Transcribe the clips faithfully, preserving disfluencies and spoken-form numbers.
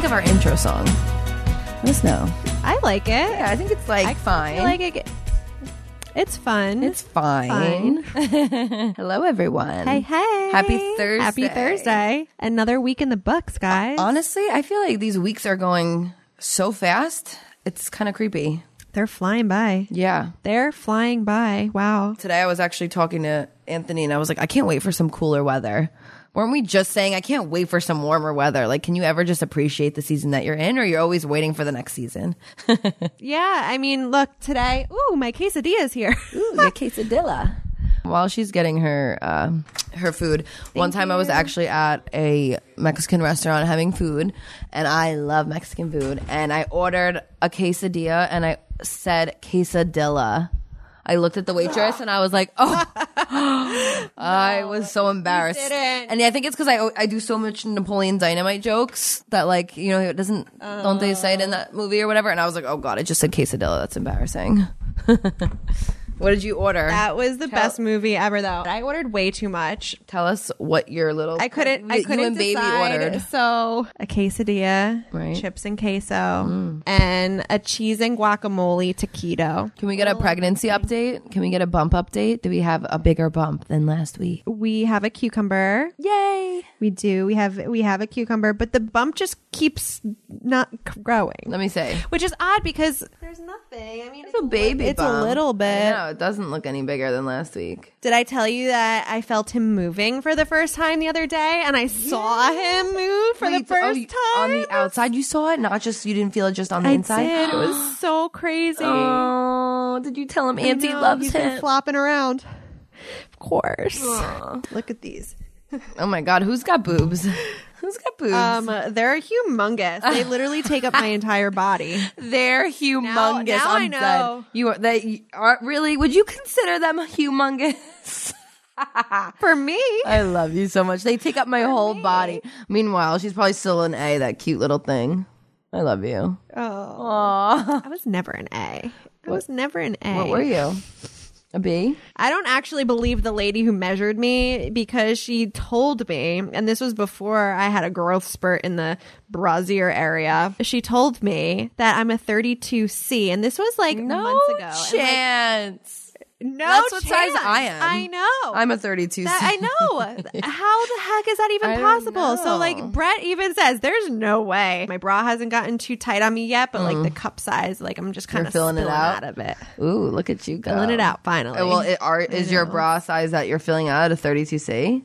of our intro song? Let us know. I like it. Yeah, I think it's like I fine. feel like it, it's fun. It's fine. fine. Hello, everyone. Hey, hey. Happy Thursday. Happy Thursday. Another week in the books, guys. Honestly, I feel like these weeks are going so fast. It's kind of creepy. They're flying by. Yeah. They're flying by. Wow. Today I was actually talking to Anthony and I was like, I can't wait for some cooler weather. Weren't we just saying, I can't wait for some warmer weather? Like, can you ever just appreciate the season that you're in, or you're always waiting for the next season? Yeah, I mean, look, today, ooh, my quesadilla's here. Ooh, your quesadilla. While she's getting her uh, her food, Thank one time you. I was actually at a Mexican restaurant having food, and I love Mexican food, and I ordered a quesadilla, and I said quesadilla. I looked at the waitress and I was like, oh, no, I was so embarrassed. And I think it's because I I do so much Napoleon Dynamite jokes that, like, you know, it doesn't, uh, don't they say it in that movie or whatever? And I was like, oh God, I just said quesadilla. That's embarrassing. What did you order? That was the Tell- best movie ever, though. I ordered way too much. Tell us what your little... I couldn't. I couldn't you and decide. Baby ordered. So a quesadilla, right. chips and queso, mm. and a cheese and guacamole taquito. Can we get a pregnancy update? Can we get a bump update? Do we have a bigger bump than last week? We have a cucumber. Yay! We do. We have we have a cucumber, but the bump just keeps not growing. Let me say, which is odd because there's nothing. I mean, it's, it's a baby. It's bump. a little bit. No, it doesn't look any bigger than last week. Did I tell you that I felt him moving for the first time the other day, and I saw yeah. him move for Wait, the first oh, time on the outside? You saw it, not just you didn't feel it just on the I inside. Did. It was so crazy. Oh, did you tell him Auntie loves He's him? Been flopping around. Of course. Aww. Look at these. Oh my God, who's got boobs? Who's got boobs? Um, they're humongous. They literally take up my entire body. They're humongous. Now, now I'm I know. Dead. You are. They are really. Would you consider them humongous? For me, I love you so much. They take up my For whole me. body. Meanwhile, she's probably still an A. That cute little thing. I love you. Oh, Aww. I was never an A. I was never an A. What were you? A B? I don't actually believe the lady who measured me because she told me, and this was before I had a growth spurt in the brassiere area. She told me that I'm a thirty-two C, and this was like no months ago. chance. No, that's what chance. size I am. I know. I'm a thirty-two. That, I know. How the heck is that even I possible? So, like, Brett even says, "There's no way my bra hasn't gotten too tight on me yet." But mm. like the cup size, like I'm just kind of filling it out. out of it. Ooh, look at you go. Filling it out finally. Well, it, are, is your bra size that you're filling out a thirty-two C?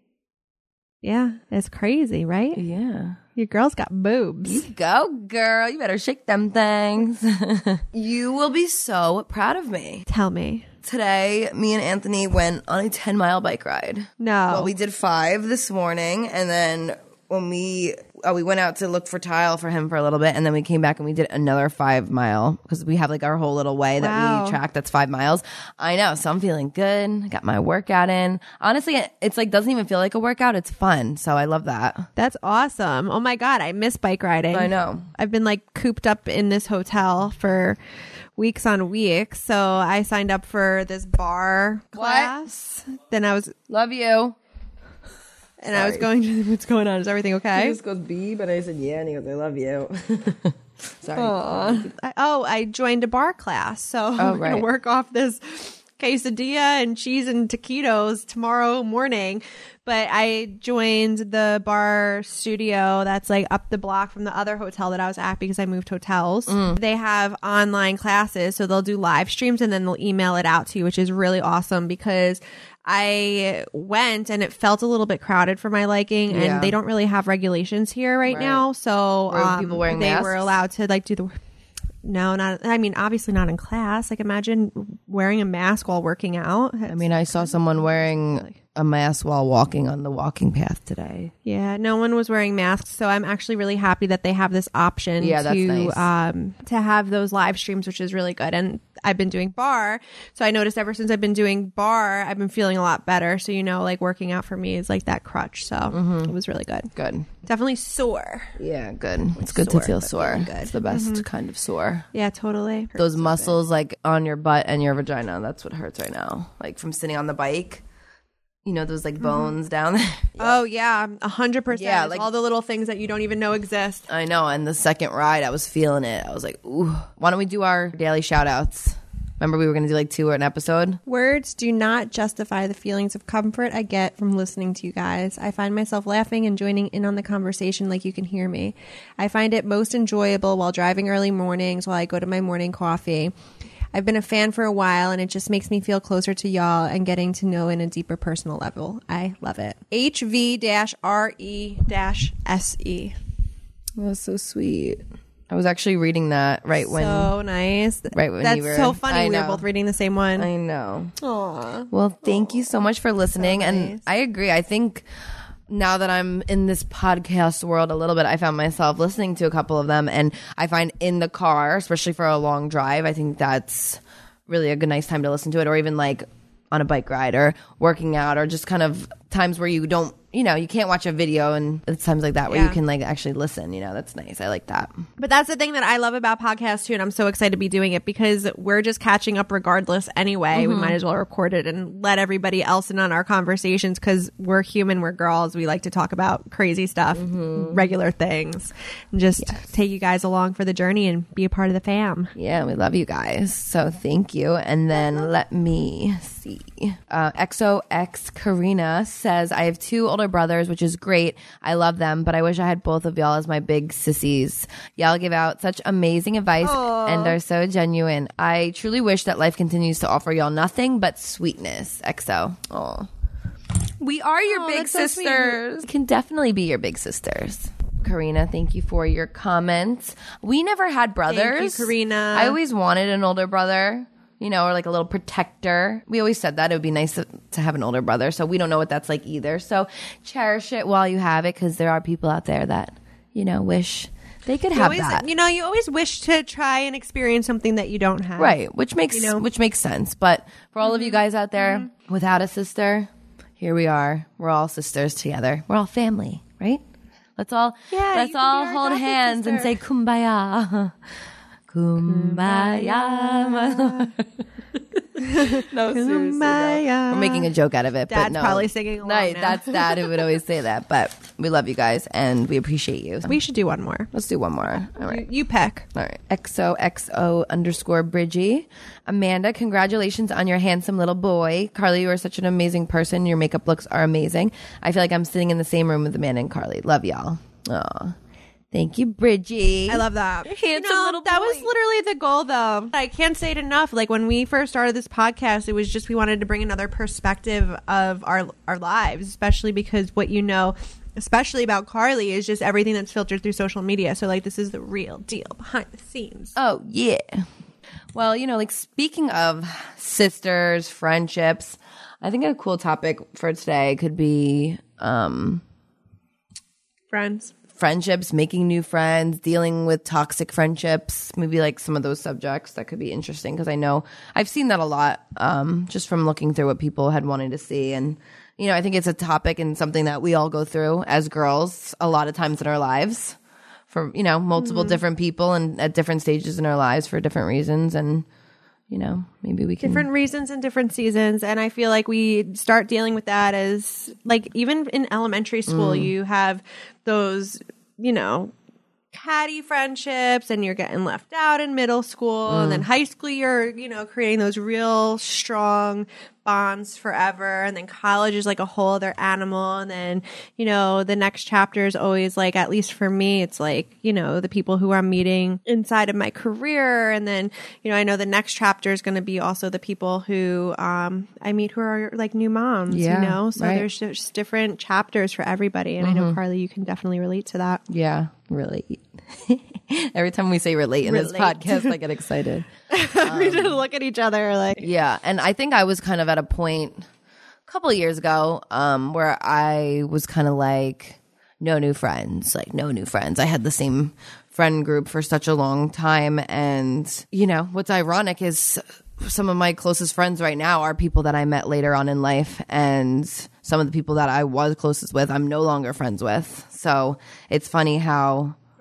Yeah, it's crazy, right? Yeah. Your girl's got boobs. You go, girl. You better shake them things. You will be so proud of me. Tell me. Today, me and Anthony went on a ten mile bike ride. No. Well, we did five this morning, and then when we oh, we went out to look for tile for him for a little bit, and then we came back and we did another five mile because we have like our whole little way that wow. we track that's five miles. I know, so I'm feeling good. I got my workout in. Honestly, it's like doesn't even feel like a workout. It's fun, so I love that. That's awesome. Oh my God, I miss bike riding. I know. I've been like cooped up in this hotel for weeks on weeks, so I signed up for this bar class. What? Then I was love you. And Sorry. I was going to, what's going on? Is everything okay? He just goes, B, but I said, yeah, and he goes, I love you. Sorry. I, oh, I joined a bar class, so oh, I'm right. going to work off this quesadilla and cheese and taquitos tomorrow morning. But I joined the bar studio that's like up the block from the other hotel that I was at because I moved hotels. Mm. They have online classes, so they'll do live streams and then they'll email it out to you, which is really awesome because I went and it felt a little bit crowded for my liking, and yeah. they don't really have regulations here right, right. now. So um, people wearing they masks? were allowed to like do the. No, not. I mean, obviously not in class. Like, imagine wearing a mask while working out. I mean, I saw someone wearing a mask while walking on the walking path today. Yeah, no one was wearing masks, so I'm actually really happy that they have this option yeah, to that's nice. um to have those live streams, which is really good. And I've been doing bar, so I noticed ever since I've been doing bar, I've been feeling a lot better. So, you know, like working out for me is like that crutch. So mm-hmm. it was really good. Good. Definitely sore. Yeah, good. It's good sore, to feel sore. Good. It's the best mm-hmm. kind of sore. Yeah, totally. Hurts Those so muscles good. like on your butt and your vagina. That's what hurts right now. Like from sitting on the bike. you know, those like bones mm-hmm. down there. Oh yeah, a hundred percent. Yeah, like all the little things that you don't even know exist. I know. And the second ride, I was feeling it. I was like, ooh. Why don't we do our daily shout outs? Remember we were going to do like two or an episode? Words do not justify the feelings of comfort I get from listening to you guys. I find myself laughing and joining in on the conversation like you can hear me. I find it most enjoyable while driving early mornings while I go to my morning coffee. I've been a fan for a while, and it just makes me feel closer to y'all and getting to know in a deeper personal level. I love it. H V R E S E. That was so sweet. I was actually reading that right when. So nice. Right when That's you were. so funny. We were both reading the same one. I know. Aw. Well, thank Aww. you so much for listening. So nice. And I agree. I think now that I'm in this podcast world a little bit, I found myself listening to a couple of them, and I find in the car, especially for a long drive, I think that's really a good, nice time to listen to it, or even like on a bike ride or working out, or just kind of times where you don't, you know, you can't watch a video, and it's times like that where yeah. you can like actually listen, you know, that's nice. I like that. But that's the thing that I love about podcasts too, and I'm so excited to be doing it because we're just catching up regardless anyway. Mm-hmm. We might as well record it and let everybody else in on our conversations because we're human, we're girls. We like to talk about crazy stuff, mm-hmm. regular things, and just yes. take you guys along for the journey and be a part of the fam. Yeah, we love you guys. So thank you. And then let me see. Uh, X O X Karina says, I have two older brothers, which is great. I love them, but I wish I had both of y'all as my big sissies. Y'all give out such amazing advice Aww. and are so genuine. I truly wish that life continues to offer y'all nothing but sweetness. X O. Oh, we are your Aww, big sisters. So can definitely be your big sisters. Karina, thank you for your comments. We never had brothers. Thank you, Karina. I always wanted an older brother. You know, or like a little protector. We always said that. It would be nice to, to have an older brother. So we don't know what that's like either. So cherish it while you have it, because there are people out there that, you know, wish they could you have always, that. You know, you always wish to try and experience something that you don't have. Right, which makes you know? which makes sense. But for all mm-hmm. of you guys out there mm-hmm. without a sister, here we are. We're all sisters together. We're all family, right? Let's all yeah, let's all hold hands sister. and say kumbaya. Kumbaya. No, seriously. No. We're making a joke out of it. Dad's but no. probably singing along no, now. That's Dad who would always say that. But we love you guys and we appreciate you. We should do one more. Let's do one more. All right. You, you pick. All right. X O X O underscore Bridgie. Amanda, congratulations on your handsome little boy. Carly, you are such an amazing person. Your makeup looks are amazing. I feel like I'm sitting in the same room with Amanda and Carly. Love y'all. Aw. Thank you, Bridgie. I love that. Handsome you know, little that boy. was literally the goal, though. I can't say it enough. Like, when we first started this podcast, it was just we wanted to bring another perspective of our our lives, especially because what you know, especially about Carly, is just everything that's filtered through social media. So, like, this is the real deal behind the scenes. Oh, yeah. Well, you know, like, speaking of sisters, friendships, I think a cool topic for today could be um, friends. Friendships, making new friends, dealing with toxic friendships, maybe like some of those subjects that could be interesting, because I know I've seen that a lot um, just from looking through what people had wanted to see. And, you know, I think it's a topic and something that we all go through as girls a lot of times in our lives for, you know, multiple mm-hmm. different people and at different stages in our lives for different reasons. And, you know, maybe we can. Different reasons and different seasons. And I feel like we start dealing with that as, like, even in elementary school, mm. you have those, you know, catty friendships, and you're getting left out in middle school. Mm. And then high school, you're, you know, creating those real strong bonds forever. And then college is like a whole other animal. And then, you know, the next chapter is always like, at least for me, it's like, you know, the people who I'm meeting inside of my career. And then, you know, I know the next chapter is going to be also the people who um, I meet who are like new moms, yeah, you know? So right. there's just different chapters for everybody. And mm-hmm. I know, Carly, you can definitely relate to that. Yeah, relate. Every time we say relate in relate. this podcast, I get excited. Um, we just look at each other like. Yeah. And I think I was kind of at a point a couple of years ago um, where I was kind of like, no new friends, like no new friends. I had the same friend group for such a long time. And, you know, what's ironic is some of my closest friends right now are people that I met later on in life. And some of the people that I was closest with, I'm no longer friends with. So it's funny how. Right.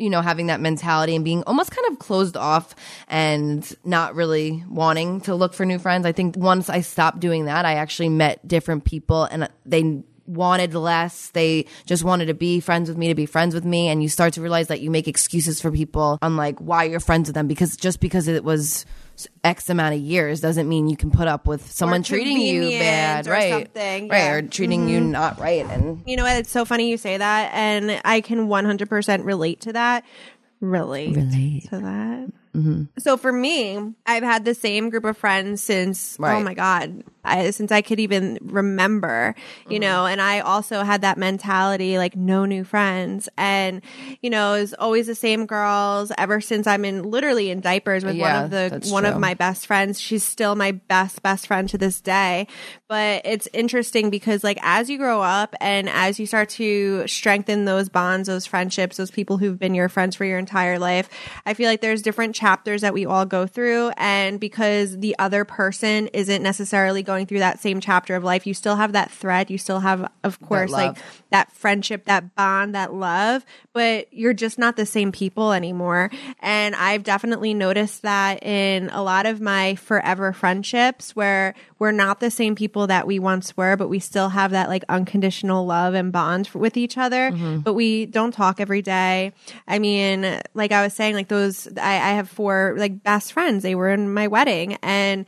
you know, having that mentality and being almost kind of closed off and not really wanting to look for new friends. I think once I stopped doing that, I actually met different people and they wanted less. They just wanted to be friends with me to be friends with me. And you start to realize that you make excuses for people on like why you're friends with them, because just because it was X amount of years doesn't mean you can put up with someone treating you bad, or right? Something. Right, yeah. or treating mm-hmm. you not right. And you know what? It's so funny you say that, and I can one hundred percent relate to that. Relate, relate to that. Mm-hmm. So for me, I've had the same group of friends since, right. oh my God, I, since I could even remember, you mm-hmm. know, and I also had that mentality, like no new friends. And, you know, it's always the same girls ever since I'm in literally in diapers with yeah, one of the, one true. of my best friends. She's still my best, best friend to this day. But it's interesting because like as you grow up and as you start to strengthen those bonds, those friendships, those people who've been your friends for your entire life, I feel like there's different chapters that we all go through, and because the other person isn't necessarily going through that same chapter of life, you still have that thread, you still have, of course, like that friendship, that bond, that love, but you're just not the same people anymore. And I've definitely noticed that in a lot of my forever friendships where we're not the same people that we once were, but we still have that like unconditional love and bond with each other, mm-hmm. but we don't talk every day. I mean, like I was saying, like those, I, I have four like best friends. They were in my wedding, and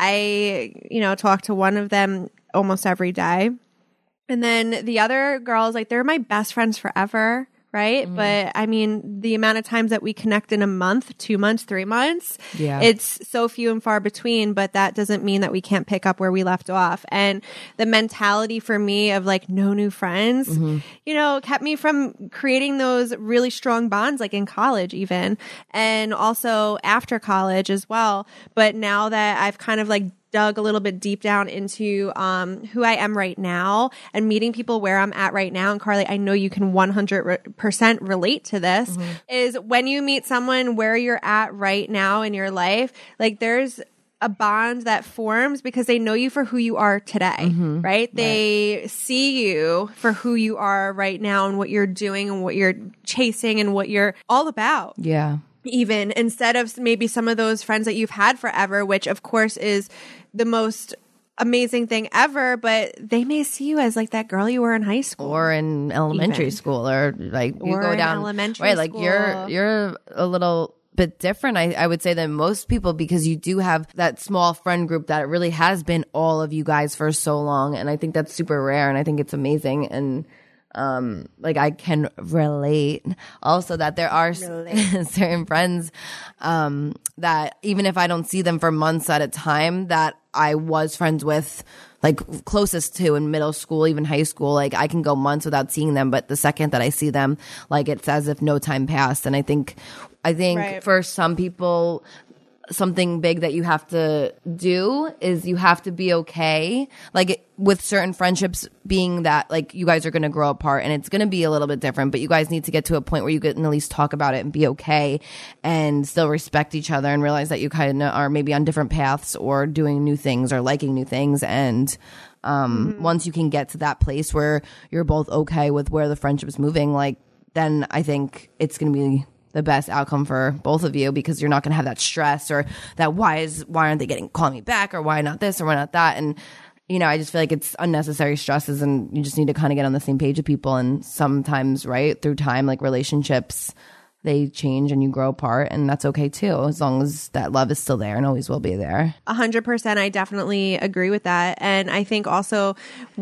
I, you know, talk to one of them almost every day. And then the other girls, like they're my best friends forever. Right. Mm-hmm. But I mean, the amount of times that we connect in a month, two months, three months, yeah. it's so few and far between, but that doesn't mean that we can't pick up where we left off. And the mentality for me of like no new friends, mm-hmm. you know, kept me from creating those really strong bonds, like in college even, and also after college as well. But now that I've kind of like dug a little bit deep down into um, who I am right now and meeting people where I'm at right now. And Carly, I know you can one hundred percent relate to this, mm-hmm. is when you meet someone where you're at right now in your life, like there's a bond that forms because they know you for who you are today, mm-hmm. right? They right. see you for who you are right now and what you're doing and what you're chasing and what you're all about. Yeah. Even instead of maybe some of those friends that you've had forever, which of course is the most amazing thing ever, but they may see you as like that girl you were in high school or in elementary even. school, or like you or go down elementary right, school. Like you're you're a little bit different, I, I would say, than most people, because you do have that small friend group that really has been all of you guys for so long, and I think that's super rare, and I think it's amazing. And Um, like I can relate also that there are certain friends, um, that even if I don't see them for months at a time, that I was friends with, like closest to in middle school, even high school, like I can go months without seeing them. But the second that I see them, like it's as if no time passed. And I think, I think right. for some people, something big that you have to do is you have to be okay, like with certain friendships being that like you guys are going to grow apart and it's going to be a little bit different, but you guys need to get to a point where you can at least talk about it and be okay and still respect each other and realize that you kind of are maybe on different paths or doing new things or liking new things. And um, mm-hmm. once you can get to that place where you're both okay with where the friendship is moving, like then I think it's going to be the best outcome for both of you, because you're not going to have that stress or that why is why aren't they getting calling me back, or why not this or why not that. And you know, I just feel like it's unnecessary stresses, and you just need to kind of get on the same page with people. And sometimes, right, through time, like relationships, they change and you grow apart, and that's okay too, as long as that love is still there and always will be there. A hundred percent. I definitely agree with that. And I think also,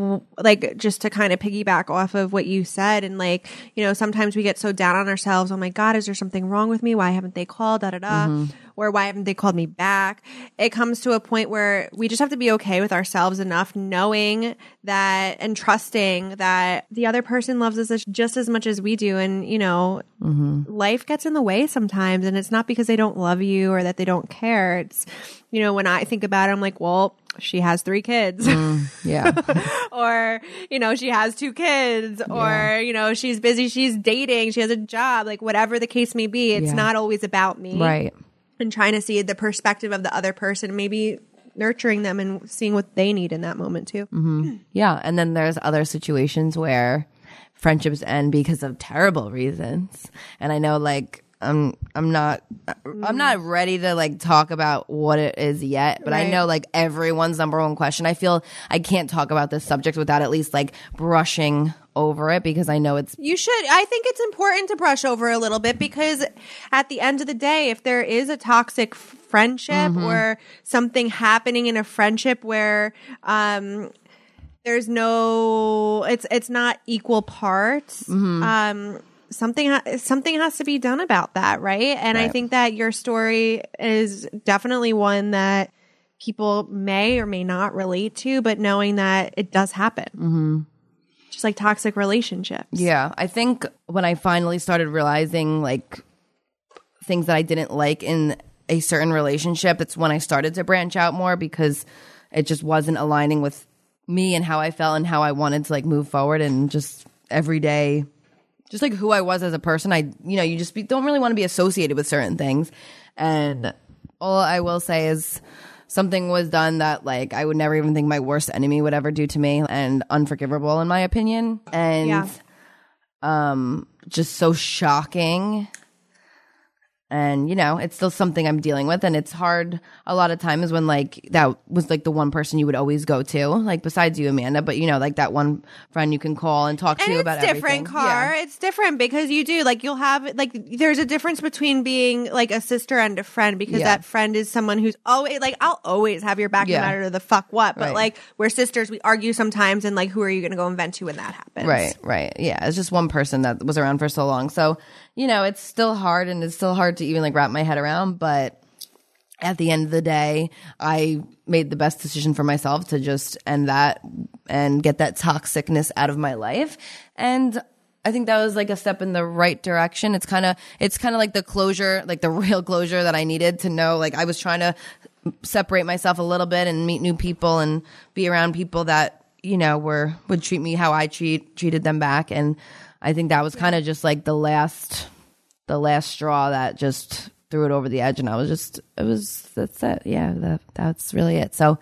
like, just to kind of piggyback off of what you said, and like, you know, sometimes we get so down on ourselves. Oh my God, is there something wrong with me? Why haven't they called? Da da da. Mm-hmm. Or why haven't they called me back? It comes to a point where we just have to be okay with ourselves enough, knowing that and trusting that the other person loves us just as much as we do. And, you know, mm-hmm. life gets in the way sometimes, and it's not because they don't love you or that they don't care. It's, you know, when I think about it, I'm like, well, she has three kids. Mm, yeah. Or, you know, she has two kids, or, yeah. you know, she's busy, she's dating, she has a job, like whatever the case may be. It's yeah. not always about me. Right. And trying to see the perspective of the other person, maybe nurturing them and seeing what they need in that moment too. Mm-hmm. Yeah. And then there's other situations where friendships end because of terrible reasons. And I know like I'm I'm not I'm not ready to like talk about what it is yet, but right. I know like everyone's number one question. I feel I can't talk about this subject without at least like brushing over it, because I know it's you should I think it's important to brush over a little bit, because at the end of the day, if there is a toxic friendship mm-hmm. or something happening in a friendship where um there's no it's it's not equal parts, mm-hmm. um something ha- something has to be done about that, right? And right. I think that your story is definitely one that people may or may not relate to, but knowing that it does happen. Mm-hmm. Just like toxic relationships. Yeah. I think when I finally started realizing like things that I didn't like in a certain relationship, it's when I started to branch out more, because it just wasn't aligning with me and how I felt and how I wanted to like move forward, and just every day, just like who I was as a person. I, you know, you just be, don't really want to be associated with certain things. And all I will say is something was done that like I would never even think my worst enemy would ever do to me, and unforgivable in my opinion. And yeah. um, just so shocking. And, you know, it's still something I'm dealing with. And it's hard a lot of times when, like, that was, like, the one person you would always go to, like, besides you, Amanda. But, you know, like, that one friend you can call and talk and to about everything. It's different, Car. Yeah. It's different because you do, like, you'll have, like, there's a difference between being, like, a sister and a friend, because yeah. that friend is someone who's always, like, I'll always have your back yeah. no matter the fuck what. But, right. like, we're sisters. We argue sometimes. And, like, who are you going to go and vent to when that happens? Right, right. Yeah. It's just one person that was around for so long. So, you know, it's still hard, and it's still hard to even like wrap my head around. But at the end of the day, I made the best decision for myself to just end that and get that toxicness out of my life. And I think that was like a step in the right direction. It's kind of, it's kind of like the closure, like the real closure that I needed to know. Like I was trying to separate myself a little bit and meet new people and be around people that, you know, were, would treat me how I treat, treated them back. And I think that was kind of just like the last, the last straw that just threw it over the edge. And I was just, it was, that's it. Yeah, that, that's really it. So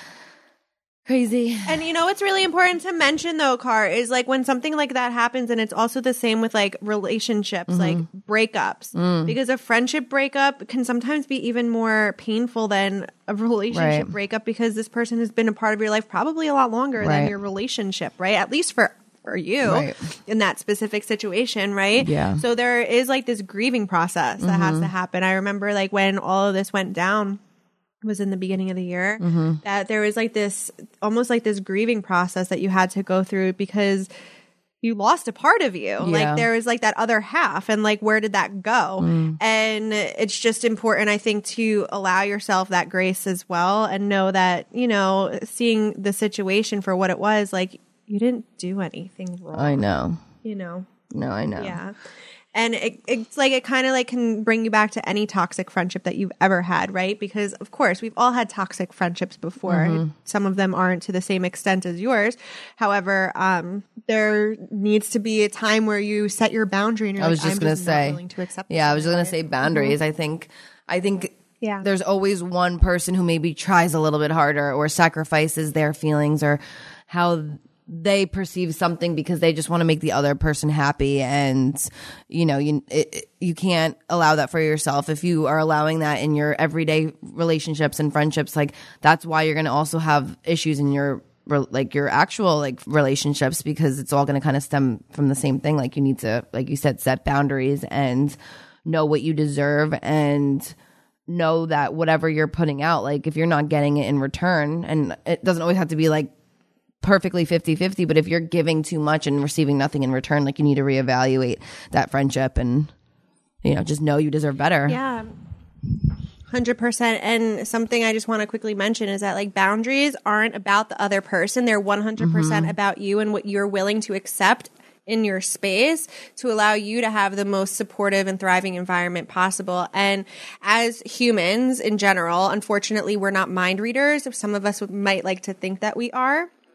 crazy. And you know what's really important to mention though, Car, is like when something like that happens, and it's also the same with like relationships, mm-hmm. like breakups, mm. because a friendship breakup can sometimes be even more painful than a relationship right. breakup, because this person has been a part of your life probably a lot longer right. than your relationship, right? At least for for you right. in that specific situation, right? Yeah. So there is like this grieving process that mm-hmm. has to happen. I remember like when all of this went down, was in the beginning of the year, mm-hmm. that there was like this, almost like this grieving process that you had to go through, because you lost a part of you. Yeah. Like there was like that other half, and like, where did that go? Mm. And it's just important, I think, to allow yourself that grace as well, and know that, you know, seeing the situation for what it was, like, you didn't do anything wrong. I know. You know? No, I know. Yeah. And it, it's like, it kind of like can bring you back to any toxic friendship that you've ever had, right? Because of course we've all had toxic friendships before. Mm-hmm. Some of them aren't to the same extent as yours. However, um, there needs to be a time where you set your boundary and you're I was like, just I'm gonna just say, not willing to accept yeah, I was just going to right? say boundaries. Mm-hmm. I think, I think yeah. there's always one person who maybe tries a little bit harder or sacrifices their feelings or how they perceive something because they just want to make the other person happy. And, you know, you, it, you can't allow that for yourself. If you are allowing that in your everyday relationships and friendships, like that's why you're going to also have issues in your, like your actual like relationships, because it's all going to kind of stem from the same thing. Like you need to, like you said, set boundaries and know what you deserve, and know that whatever you're putting out, like if you're not getting it in return, and it doesn't always have to be like perfectly fifty-fifty, but if you're giving too much and receiving nothing in return, like you need to reevaluate that friendship and, you know, just know you deserve better. Yeah. one hundred percent. And something I just want to quickly mention is that like boundaries aren't about the other person. They're one hundred percent mm-hmm. about you and what you're willing to accept in your space to allow you to have the most supportive and thriving environment possible. And as humans in general, unfortunately, we're not mind readers. Some of us might like to think that we are.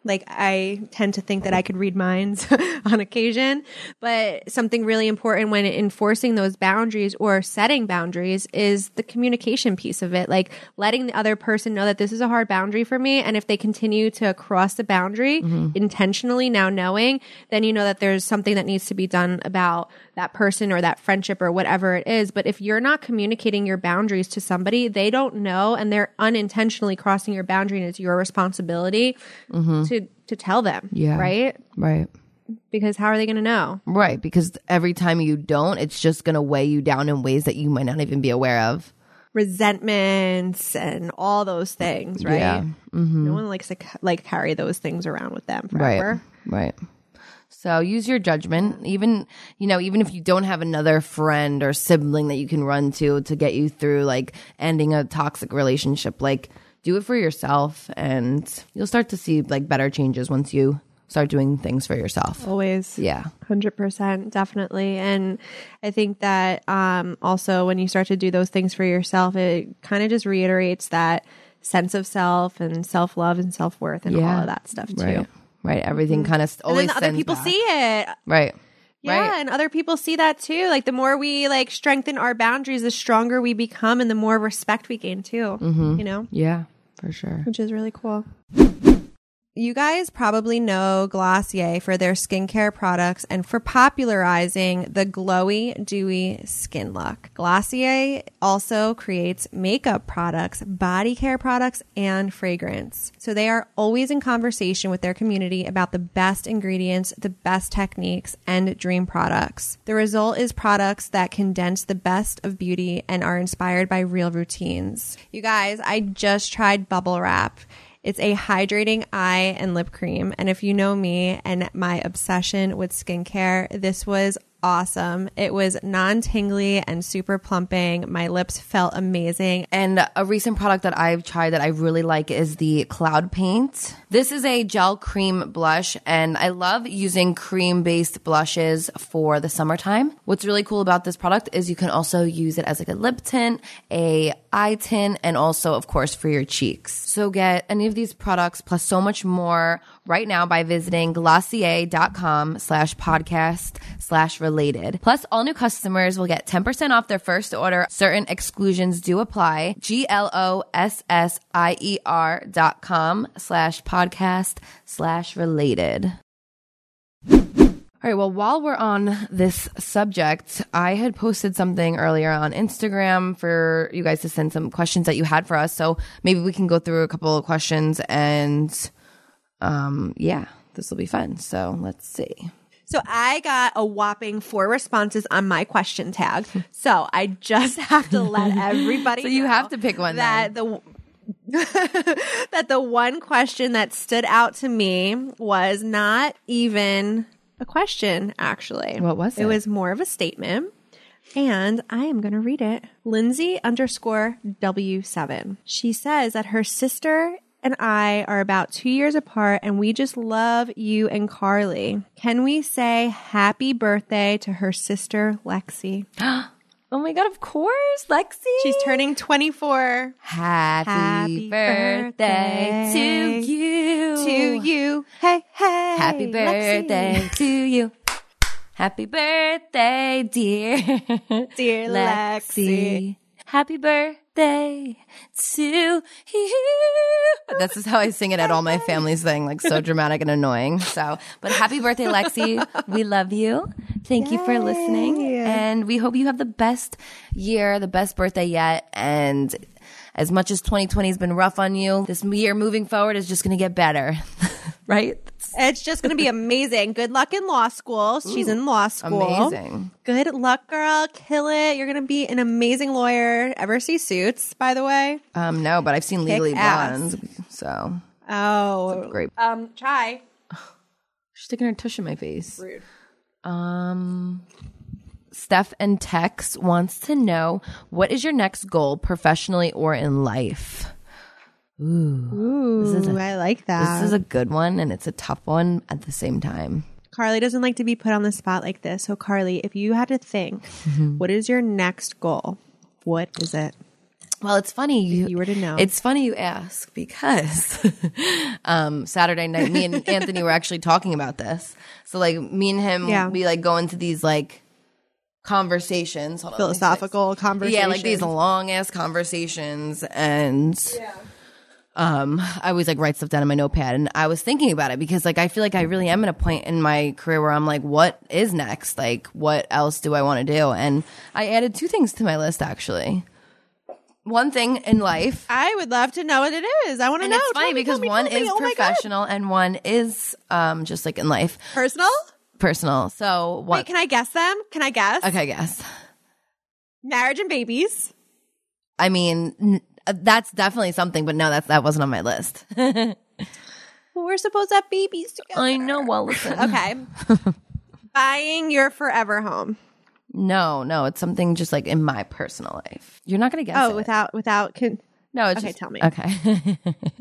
Like I tend to think that I could read minds on occasion, but something really important when enforcing those boundaries or setting boundaries is the communication piece of it. Like letting the other person know that this is a hard boundary for me. And if they continue to cross the boundary mm-hmm. intentionally, now knowing, then you know that there's something that needs to be done about that person or that friendship or whatever it is. But if you're not communicating your boundaries to somebody, they don't know and they're unintentionally crossing your boundary, and it's your responsibility mm-hmm. to to tell them. Yeah. Right? Right. Because how are they going to know? Right. Because every time you don't, it's just going to weigh you down in ways that you might not even be aware of. Resentments and all those things, right? Yeah. Mm-hmm. No one likes to like carry those things around with them forever. Right. Right. So use your judgment. Even, you know, even if you don't have another friend or sibling that you can run to to get you through like ending a toxic relationship, like do it for yourself and you'll start to see like better changes once you start doing things for yourself. Always. Yeah. one hundred percent. Definitely. And I think that um, also when you start to do those things for yourself, it kind of just reiterates that sense of self and self-love and self-worth and yeah. all of that stuff too. Right. Right. Everything mm-hmm. kind of always and then the other people back. see it. Right. Yeah, right. and other people see that too. Like the more we like strengthen our boundaries, the stronger we become and the more respect we gain too. Mm-hmm. You know? Yeah, for sure. Which is really cool. You guys probably know Glossier for their skincare products and for popularizing the glowy, dewy skin look. Glossier also creates makeup products, body care products, and fragrance. So they are always in conversation with their community about the best ingredients, the best techniques, and dream products. The result is products that condense the best of beauty and are inspired by real routines. You guys, I just tried Bubble Wrap. It's a hydrating eye and lip cream. And if you know me and my obsession with skincare, this was awesome. It was non-tingly and super plumping. My lips felt amazing. And a recent product that I've tried that I really like is the Cloud Paint. This is a gel cream blush, and I love using cream-based blushes for the summertime. What's really cool about this product is you can also use it as like a lip tint, a eye tint, and also, of course, for your cheeks. So get any of these products plus so much more right now by visiting Glossier.com slash podcast slash related. Plus, all new customers will get ten percent off their first order. Certain exclusions do apply. G-L-O-S-S-I-E-R dot com slash podcast slash related. All right, well, while we're on this subject, I had posted something earlier on Instagram for you guys to send some questions that you had for us. So maybe we can go through a couple of questions and um, yeah, this will be fun. So let's see. So I got a whopping four responses on my question tag. So I just have to let everybody so you know have to pick one that then. the that the one question that stood out to me was not even a question, actually. What was it? It was more of a statement. And I am going to read it. Lindsay underscore W seven. She says that her sister and I are about two years apart and we just love you and Carly. Can we say happy birthday to her sister, Lexi? Oh my God, of course, Lexi. She's turning twenty-four. Happy, Happy birthday, birthday to you. To you. Hey, hey. Happy birthday Lexi. To you. Happy birthday, dear. Dear Lexi. Lexi. Happy birthday to you. This is how I sing it at all my family's thing, like so dramatic and annoying. So, but happy birthday, Lexi. We love you. Thank Yay. You for listening. And we hope you have the best year, the best birthday yet. And as much as twenty twenty has been rough on you, this year moving forward is just going to get better. Right? It's just going to be amazing. Good luck in law school. She's Ooh, in law school. Amazing. Good luck, girl. Kill it. You're going to be an amazing lawyer. Ever see Suits, by the way? Um, no, but I've seen Kick Legally Blonde. So. Oh. Great. Um, try. She's sticking her tush in my face. Rude. Um, Steph and Tex wants to know, what is your next goal professionally or in life? Ooh, Ooh this is a, I like that. This is a good one, and it's a tough one at the same time. Carly doesn't like to be put on the spot like this. So, Carly, if you had to think, mm-hmm. what is your next goal? What is it? Well, it's funny you, you were to know. It's funny you ask because um, Saturday night, me and Anthony were actually talking about this. So like me and him, yeah. we like go into these like conversations, Hold philosophical on, conversations. Yeah, like these long ass conversations, and yeah. um, I always like write stuff down in my notepad. And I was thinking about it because like I feel like I really am at a point in my career where I'm like, what is next? Like, what else do I want to do? And I added two things to my list actually. One thing in life. I would love to know what it is. I want to know. It's funny tell because me, one me, is oh professional and one is um, just like in life. Personal? Personal. So what? Wait, can I guess them? Can I guess? Okay, guess. Marriage and babies. I mean, n- that's definitely something, but no, that's, that wasn't on my list. Well, we're supposed to have babies together. I know. Well, listen. Okay. Buying your forever home. No, no, it's something just like in my personal life. You're not going to guess Oh, it. without, without, con- no, it's okay, just, tell me. Okay.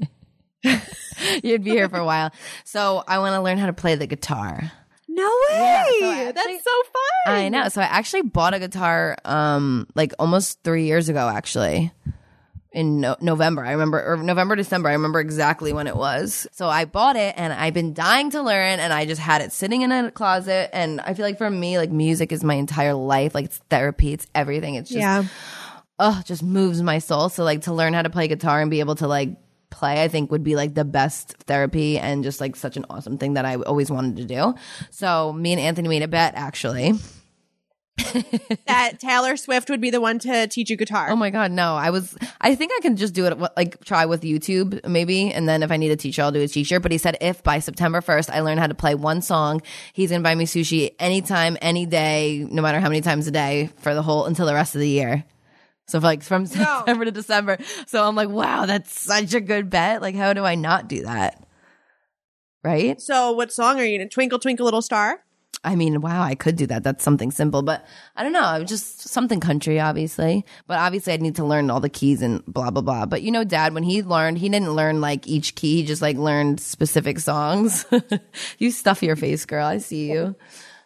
You'd be here for a while. So I want to learn how to play the guitar. No way. Yeah, so actually, that's so fun. I know. So I actually bought a guitar, um, like almost three years ago, actually. In no- November, I remember, or November, December, I remember exactly when it was. So I bought it and I've been dying to learn and I just had it sitting in a closet. And I feel like for me, like music is my entire life. Like it's therapy, it's everything. It's just, yeah. oh, just moves my soul. So like to learn how to play guitar and be able to like play, I think would be like the best therapy and just like such an awesome thing that I always wanted to do. So me and Anthony made a bet actually. That Taylor Swift would be the one to teach you guitar. Oh my God, no. I was, I think I can just do it, like try with YouTube maybe. And then if I need a teacher, I'll do a t-shirt. But he said if by September first I learn how to play one song, he's going to buy me sushi anytime, any day, no matter how many times a day for the whole, until the rest of the year. So for like from no. September to December. So I'm like, wow, that's such a good bet. Like, how do I not do that? Right? So what song are you going to? Twinkle, Twinkle, Little Star? I mean, wow, I could do that. That's something simple, but I don't know. Just something country, obviously. But obviously, I'd need to learn all the keys and blah, blah, blah. But you know, Dad, when he learned, he didn't learn like each key. He just like learned specific songs. You stuff your face, girl. I see you.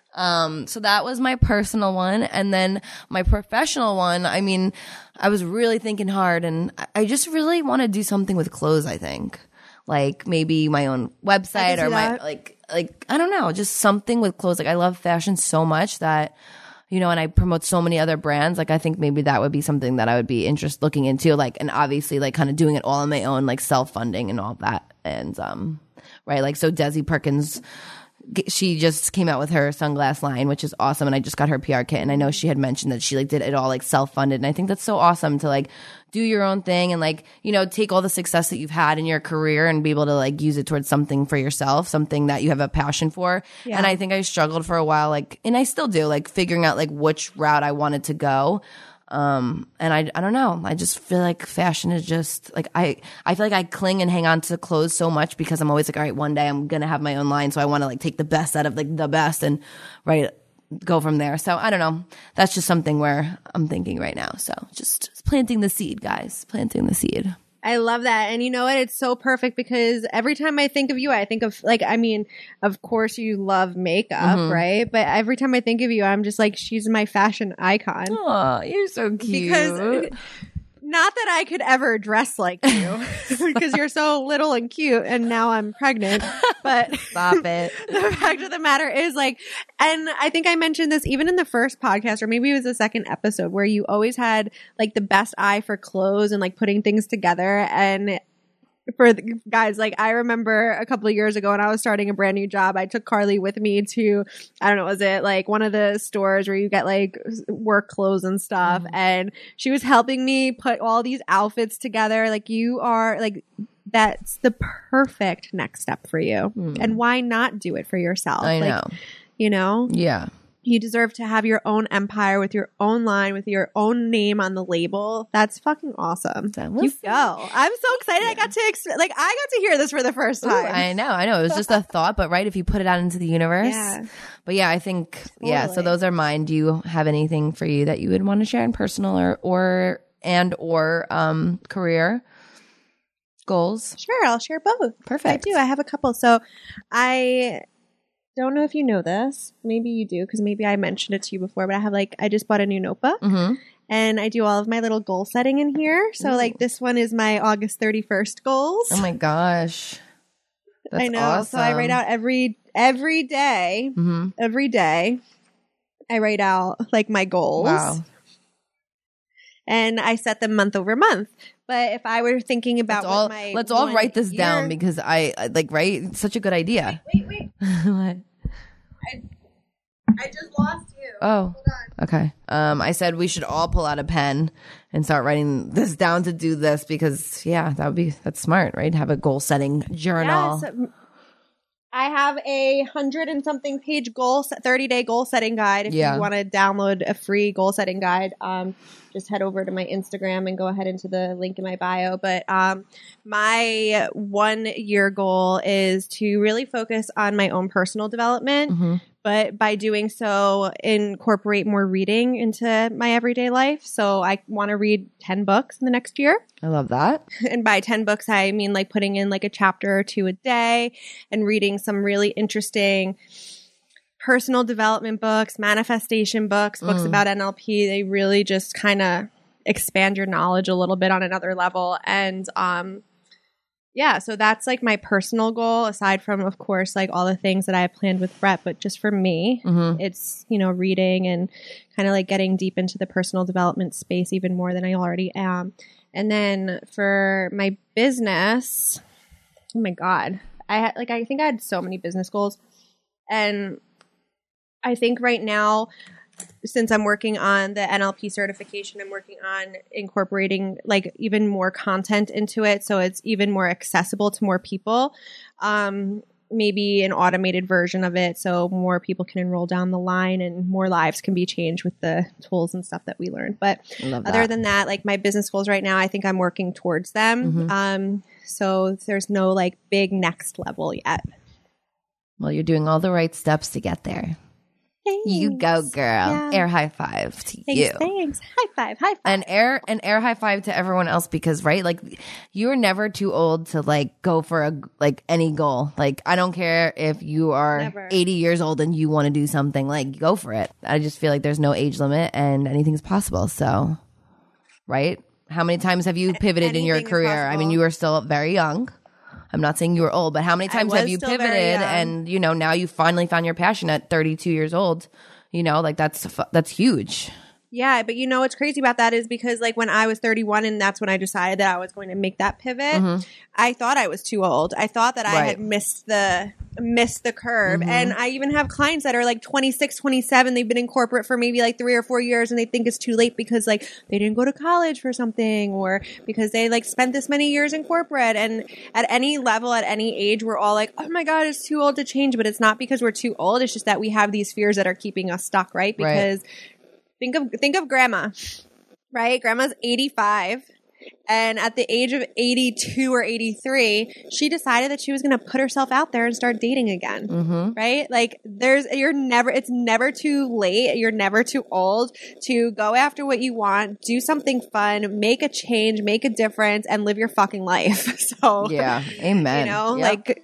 Um, so that was my personal one. And then my professional one, I mean, I was really thinking hard and I just really want to do something with clothes, I think. Like maybe my own website or my, like, like, I don't know, just something with clothes. Like I love fashion so much that, you know, and I promote so many other brands. Like I think maybe that would be something that I would be interested looking into. Like, and obviously like kind of doing it all on my own, like self-funding and all that. And, um, right. Like, so Desi Perkins, she just came out with her sunglass line, which is awesome. And I just got her P R kit. And I know she had mentioned that she like did it all like self-funded. And I think that's so awesome to like do your own thing and like, you know, take all the success that you've had in your career and be able to like use it towards something for yourself, something that you have a passion for. Yeah. And I think I struggled for a while, like, and I still do, like figuring out like which route I wanted to go. Um, and I, I don't know. I just feel like fashion is just like, I, I feel like I cling and hang on to clothes so much because I'm always like, all right, one day I'm going to have my own line. So I want to like take the best out of like the best and right, go from there. So I don't know. That's just something where I'm thinking right now. So just planting the seed, guys, planting the seed. I love that. And you know what? It's so perfect because every time I think of you, I think of like, I mean, of course you love makeup, mm-hmm. right? But every time I think of you, I'm just like, she's my fashion icon. Oh, you're so cute. Because not that I could ever dress like you because you're so little and cute and now I'm pregnant, but stop it. The fact of the matter is like, and I think I mentioned this even in the first podcast or maybe it was the second episode where you always had like the best eye for clothes and like putting things together. And for the guys, like I remember a couple of years ago when I was starting a brand new job, I took Carly with me to, I don't know, was it like one of the stores where you get like work clothes and stuff. Mm-hmm. And she was helping me put all these outfits together. Like you are like, that's the perfect next step for you. Mm. And why not do it for yourself? I like, know. You know? Yeah. You deserve to have your own empire with your own line, with your own name on the label. That's fucking awesome. That was you go. I'm so excited. Yeah. I got to, ex- like, I got to hear this for the first time. Ooh, I know. I know. It was just a thought, but right, if you put it out into the universe. Yeah. But yeah, I think, totally. Yeah, so those are mine. Do you have anything for you that you would want to share in personal or, or and or um, career goals? Sure. I'll share both. Perfect. I do. I have a couple. So I... don't know if you know this. Maybe you do because maybe I mentioned it to you before, but I have like, I just bought a new notebook. Mm-hmm. and I do all of my little goal setting in here. So, Ooh. like, this one is my August thirty-first goals. Oh, my gosh. That's I know. awesome. So I write out every every day, mm-hmm. every day, I write out, like, my goals. Wow. And I set them month over month. But if I were thinking about let's all, my let's all write this year, down because I, I like right. It's such a good idea. Wait, wait, wait. What? I, I just lost you. Oh, hold on. Okay. Um, I said we should all pull out a pen and start writing this down to do this because yeah, that would be that's smart, right? Have a goal setting journal. Yes. I have a hundred and something page goal, thirty day goal setting guide. If yeah. you want to download a free goal setting guide, um, just head over to my Instagram and go ahead into the link in my bio. But um, my one year goal is to really focus on my own personal development. Mm-hmm. But by doing so, incorporate more reading into my everyday life. So I want to read ten books in the next year. I love that. And by ten books, I mean like putting in like a chapter or two a day and reading some really interesting personal development books, manifestation books, books mm. about N L P. They really just kind of expand your knowledge a little bit on another level. And um yeah, so that's like my personal goal, aside from, of course, like all the things that I have planned with Brett. But just for me, mm-hmm. it's, you know, reading and kind of like getting deep into the personal development space even more than I already am. And then for my business, oh my God, I had like, I think I had so many business goals. And I think right now, since I'm working on the N L P certification, I'm working on incorporating like even more content into it so it's even more accessible to more people. Um, maybe an automated version of it so more people can enroll down the line and more lives can be changed with the tools and stuff that we learned. But other than that, like my business goals right now, I think I'm working towards them. Mm-hmm. Um, so there's no like big next level yet. Well, you're doing all the right steps to get there. Thanks. You go, girl. Yeah. Air high five to thanks, you. Thanks. High five. High five. And air an air high five to everyone else because right, like you're never too old to like go for a like any goal. Like I don't care if you are never. eighty years old and you want to do something, like go for it. I just feel like there's no age limit and anything's possible. So, right? How many times have you pivoted Anything in your career? I mean, you were still very young. I'm not saying you were old, but how many times have you pivoted and, you know, now you finally found your passion at thirty-two years old? You know, like that's that's huge. Yeah, but you know what's crazy about that is because like when I was thirty-one and that's when I decided that I was going to make that pivot, mm-hmm. I thought I was too old. I thought that I right. had missed the missed the curve. Mm-hmm. And I even have clients that are like twenty-six, twenty-seven. They've been in corporate for maybe like three or four years and they think it's too late because like they didn't go to college for something or because they like spent this many years in corporate. And at any level, at any age, we're all like, oh my God, it's too old to change. But it's not because we're too old. It's just that we have these fears that are keeping us stuck, right? Because right. Think of think of grandma, right? Grandma's eighty-five, and at the age of eighty-two or eighty-three, she decided that she was going to put herself out there and start dating again, mm-hmm. right? Like, there's you're never it's never too late. You're never too old to go after what you want, do something fun, make a change, make a difference, and live your fucking life. So yeah, amen. You know, yep. like.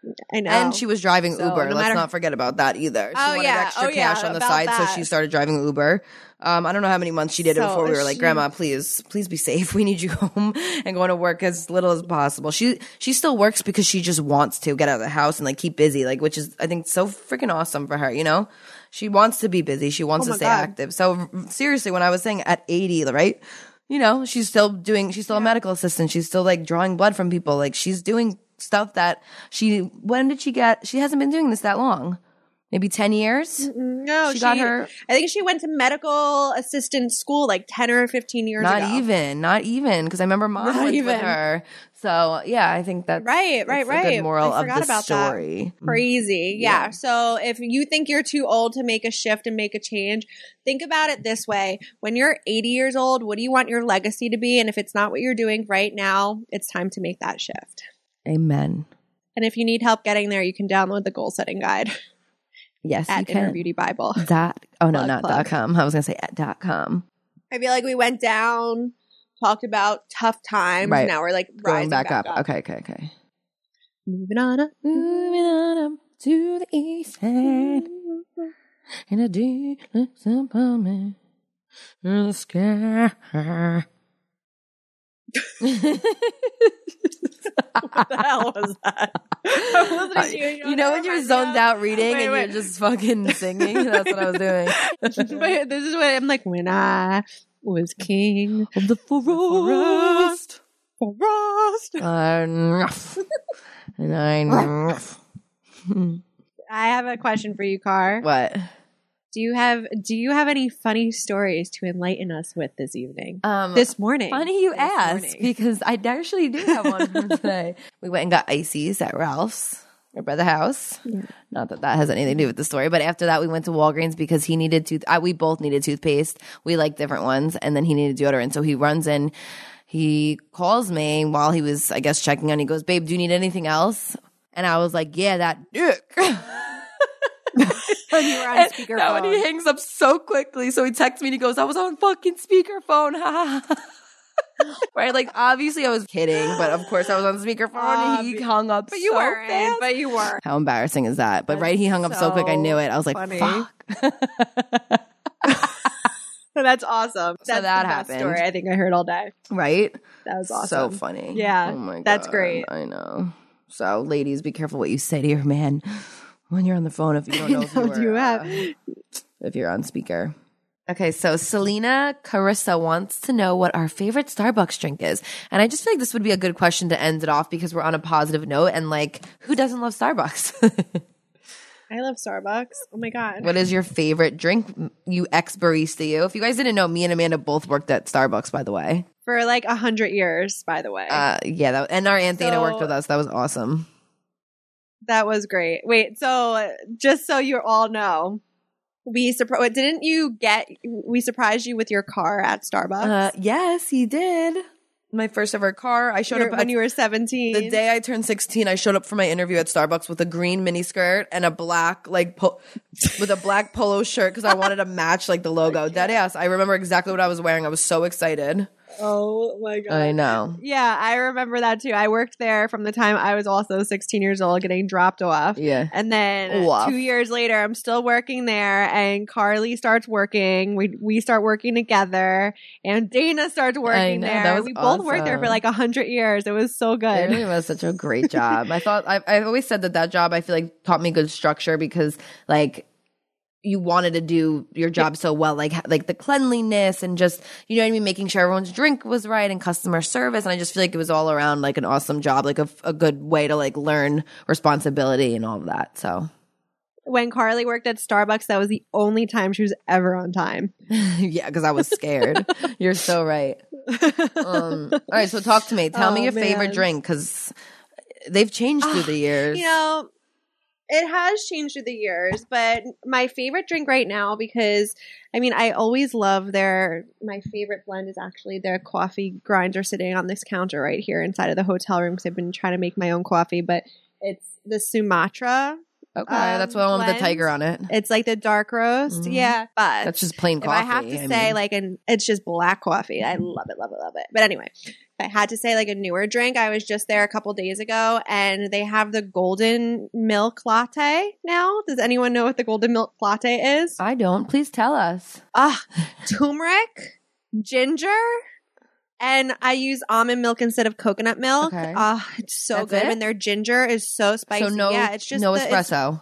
I know. And she was driving so, Uber. No Let's matter- not forget about that either. She oh, wanted yeah. extra oh, cash yeah, on the side, that. so she started driving Uber. Um, I don't know how many months she did it so before we were like, she- Grandma, please, please be safe. We need you home and going to work as little as possible. She she still works because she just wants to get out of the house and like keep busy, like which is I think so freaking awesome for her. You know, she wants to be busy. She wants oh to stay God. active. So seriously, when I was saying at eighty, right? You know, she's still doing. She's still yeah. a medical assistant. She's still like drawing blood from people. Like she's doing stuff that she, when did she get, she hasn't been doing this that long. Maybe ten years? No, she, she got her. I think she went to medical assistant school like ten or fifteen years not ago. Not even, not even, because I remember mom not went even. with her. So yeah, I think that's right, right, that's right. a good moral I of the about story. That. Crazy, yeah. yeah. So if you think you're too old to make a shift and make a change, think about it this way: when you're eighty years old, what do you want your legacy to be? And if it's not what you're doing right now, it's time to make that shift. Amen. And if you need help getting there, you can download the goal setting guide. Yes, at you can. Inner Beauty Bible. Dot. Oh no, plug, not plug. dot com. I was gonna say at dot com. I feel like we went down, talked about tough times. Right. Now we're like going rising back, back up. up. Okay, okay, okay. Moving on up, moving on up to the east side, and a deep looks upon me. in the sky. What the hell was that? I was listening to you. You know when you're zoned out reading wait, and wait. you're just fucking singing? That's what I was doing. But this is what I'm like, when I was king of the forest. Forest. Forest. And I... I have a question for you, Car. What? Do you have Do you have any funny stories to enlighten us with this evening? Um, this morning. Funny you this ask morning. Because I actually do have one for today. We went and got ices at Ralph's right by the house. Yeah. Not that that has anything to do with the story, but after that we went to Walgreens because he needed tooth. Uh, we both needed toothpaste. We like different ones, and then he needed deodorant. So he runs in. He calls me while he was, I guess, checking on. He goes, "Babe, do you need anything else?" And I was like, "Yeah, that dick." When you were on speakerphone. No, and he hangs up so quickly. So he texts me and he goes, "I was on fucking speakerphone." Right? Like, obviously I was kidding, but of course I was on speakerphone uh, and he hung up but you so weren't, fast. But you were. How embarrassing is that? But That's right, he hung up so, so quick, I knew it. I was like, funny. Fuck. That's awesome. So That's that the best happened. story I think I heard all day. Right? That was awesome. So funny. Yeah. Oh my God. That's great. I know. So, ladies, be careful what you say to your man when you're on the phone if you don't know, if, you, you are, have. Uh, if you're on speaker. Okay, so Selena Carissa wants to know what our favorite Starbucks drink is. And I just feel like this would be a good question to end it off because we're on a positive note. And like, who doesn't love Starbucks? I love Starbucks. Oh my God. What is your favorite drink, you ex-barista you? If you guys didn't know, me and Amanda both worked at Starbucks, by the way. For like a hundred years, by the way. Uh, yeah, that, and our Aunt Dana so, worked with us. That was awesome. That was great. Wait, so just so you all know, we surprised. Didn't you get? We surprised you with your car at Starbucks. Uh, yes, he did. My first ever car. I showed You're, up at, when you were seventeen. The day I turned sixteen, I showed up for my interview at Starbucks with a green mini skirt and a black like po- with a black polo shirt because I wanted to match like the logo. Dead ass. I remember exactly what I was wearing. I was so excited. Oh my God. I know. Yeah, I remember that too. I worked there from the time I was also sixteen years old getting dropped off. Yeah. And then Off. two years later, I'm still working there and Carly starts working. We we start working together and Dana starts working know, there. that was we awesome. both worked there for like a hundred years. It was so good. It really was such a great job. I thought, I, I've always said that that job I feel like taught me good structure because like, you wanted to do your job so well, like like the cleanliness and just, you know what I mean, making sure everyone's drink was right and customer service. And I just feel like it was all around like an awesome job, like a, a good way to like learn responsibility and all of that. So when Carly worked at Starbucks, that was the only time she was ever on time. Yeah, because I was scared. You're so right. Um, all right, so talk to me. Tell oh, me your man. favorite drink because they've changed through the years. You know, it has changed through the years, but my favorite drink right now, because I mean, I always love their, my favorite blend is actually their coffee grinder sitting on this counter right here inside of the hotel room because I've been trying to make my own coffee, but it's the Sumatra. Okay, um, that's the one with the blend. tiger on it. It's like the dark roast. Mm-hmm. Yeah, but that's just plain coffee. If I have to I say mean. like an, it's just black coffee. I love it, love it, love it. But anyway, if I had to say like a newer drink, I was just there a couple days ago and they have the golden milk latte now. Does anyone know what the golden milk latte is? I don't. Please tell us. Ah, turmeric, ginger, and I use almond milk instead of coconut milk. Okay. Ah, it's so That's good. it? And their ginger is so spicy. So no, yeah, it's just no the, it's- espresso.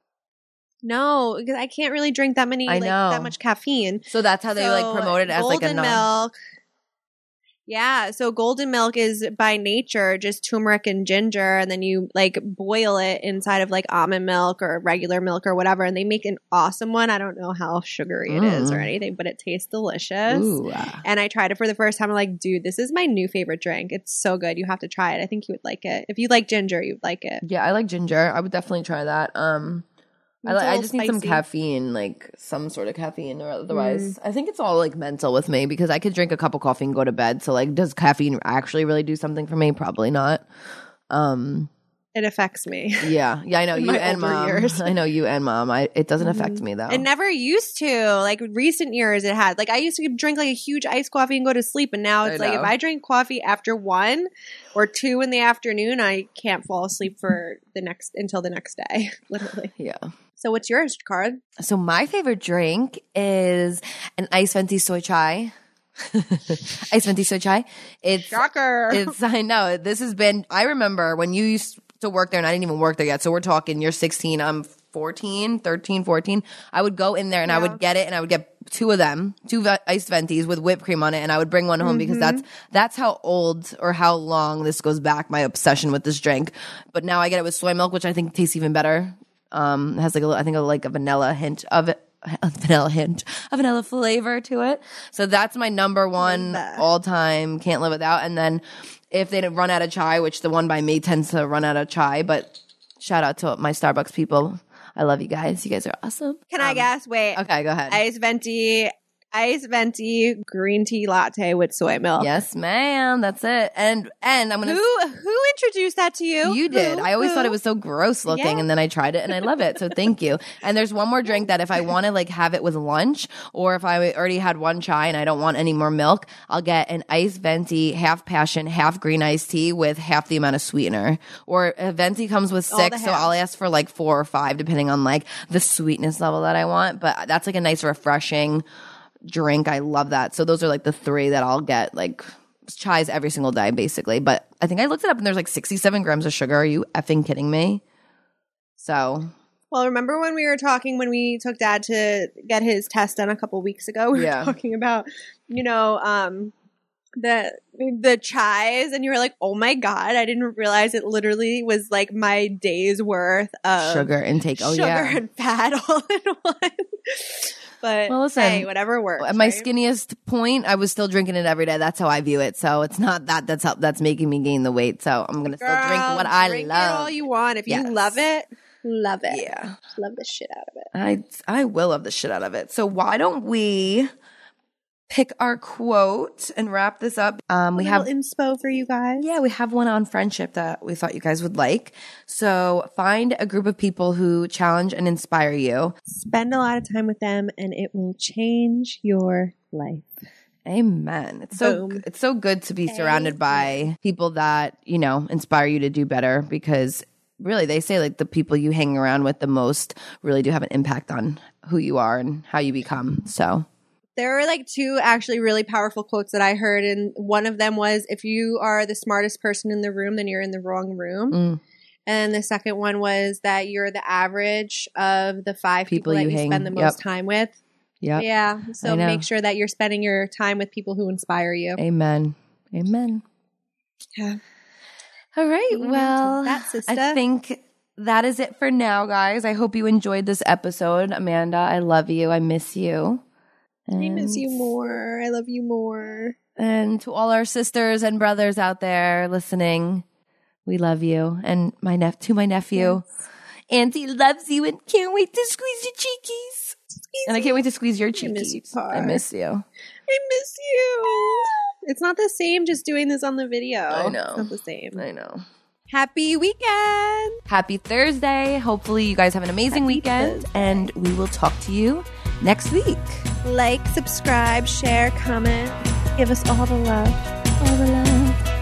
No, because I can't really drink that many, I like know. that much caffeine. So that's how they So, like promote it as like a golden non. milk. Yeah, so golden milk is by nature just turmeric and ginger, and then you like boil it inside of like almond milk or regular milk or whatever, and they make an awesome one. I don't know how sugary it Mm. is or anything, but it tastes delicious. Ooh. And I tried it for the first time. I'm like, dude, this is my new favorite drink. It's so good. You have to try it. I think you would like it. If you like ginger, you'd like it. Yeah, I like ginger. I would definitely try that. Um, I, It's a li- I little just need some spicy. caffeine, like some sort of caffeine, or otherwise, I think it's all like mental with me because I could drink a cup of coffee and go to bed. So, like, does caffeine actually really do something for me? Probably not. Um, it affects me. Yeah. Yeah, I know. You and mom. Years. I know you and mom. I, it doesn't mm-hmm. affect me, though. It never used to. Like, recent years it had. Like, I used to drink, like, a huge iced coffee and go to sleep. And now it's I like, know. if I drink coffee after one or two in the afternoon, I can't fall asleep for the next, until the next day. Literally. Yeah. So what's yours, Card? So my favorite drink is an iced venti soy chai. Iced venti soy chai. It's shocker. It's I know. This has been I remember when you used to work there and I didn't even work there yet. So we're talking you're sixteen, I'm fourteen, thirteen, fourteen. I would go in there and yeah. I would get it and I would get two of them, two ve- iced ventis with whipped cream on it, and I would bring one home mm-hmm. because that's that's how old or how long this goes back, my obsession with this drink. But now I get it with soy milk, which I think tastes even better. Um, it has like a, I think a, like a vanilla hint of it. A vanilla hint, a vanilla flavor to it. So that's my number one all time. Can't live without. And then if they run out of chai, which the one by me tends to run out of chai, but shout out to my Starbucks people. I love you guys. You guys are awesome. Can um, I guess? Wait. Okay, go ahead. Iced venti, iced venti green tea latte with soy milk. Yes, ma'am. That's it. And and I'm gonna. Who who introduced that to you? You did. Who, I always who? thought it was so gross looking, yeah. and then I tried it and I love it. So thank you. And there's one more drink that if I want to like have it with lunch, or if I already had one chai and I don't want any more milk, I'll get an iced venti, half passion, half green iced tea with half the amount of sweetener. Or a venti comes with six, so I'll ask for like four or five depending on like the sweetness level that I want. But that's like a nice refreshing drink. I love that. So those are like the three that I'll get, like chais every single day basically. But I think I looked it up and there's like sixty-seven grams of sugar. Are you effing kidding me? So well, remember when we were talking when we took Dad to get his test done a couple weeks ago? We were yeah. talking about, you know, um the the chais, and you were like, oh my god, I didn't realize it literally was like my day's worth of sugar intake. Oh sugar yeah, and fat all in one. But well, listen, hey, whatever works. At my right? skinniest point, I was still drinking it every day. That's how I view it. So it's not that that's how, that's making me gain the weight. So I'm gonna Girl, still drink what I drink love. It all you want. If yes. you love it, love it. Yeah, love the shit out of it. I I will love the shit out of it. So why don't we pick our quote and wrap this up? Um, we a have inspo for you guys. Yeah, we have one on friendship that we thought you guys would like. So find a group of people who challenge and inspire you. Spend a lot of time with them, and it will change your life. Amen. It's so Boom. It's so good to be surrounded Amen. by people that, you know, inspire you to do better, because really they say like the people you hang around with the most really do have an impact on who you are and how you become. So there were like two actually really powerful quotes that I heard, and one of them was, if you are the smartest person in the room, then you're in the wrong room. Mm. And the second one was that you're the average of the five people, people that you, you spend the most yep. time with. Yep. Yeah. So make sure that you're spending your time with people who inspire you. Amen. Amen. Yeah. All right. Amen well, that, sister. I think that is it for now, guys. I hope you enjoyed this episode. Amanda, I love you. I miss you. And I miss you more. I love you more. And to all our sisters and brothers out there listening, we love you. And my nep- to my nephew, yes. Auntie loves you and can't wait to squeeze your cheekies. Squeeze and I can't wait to squeeze your cheekies. I miss you, Par. I miss you. I miss you. It's not the same just doing this on the video. I know. It's not the same. I know. Happy weekend. Happy Thursday. Hopefully you guys have an amazing Happy weekend. Thursday. And we will talk to you next week. Like, subscribe, share, comment. Give us all the love. All the love.